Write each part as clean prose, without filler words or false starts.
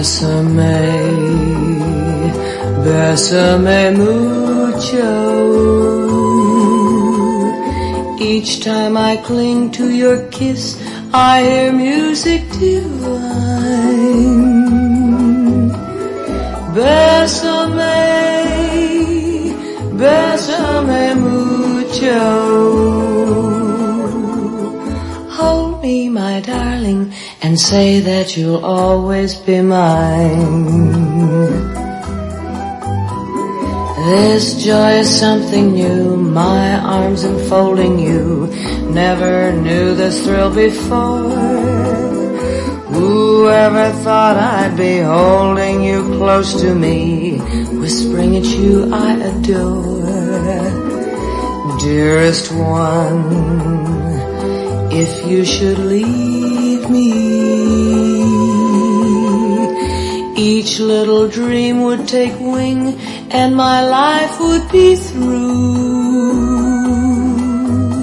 Bésame, bésame mucho. Each time I cling to your kiss, I hear music divine. Bésame, bésame mucho. Hold me, my darling, and say that you'll always be mine. This joy is something new, my arms enfolding you. Never knew this thrill before. Whoever thought I'd be holding you close to me, whispering it's you I adore. Dearest one, if you should leave me, each little dream would take wing and my life would be through.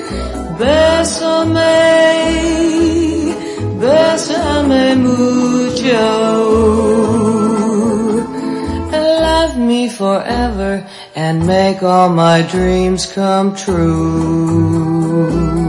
Bésame, bésame mucho. Love me forever and make all my dreams come true.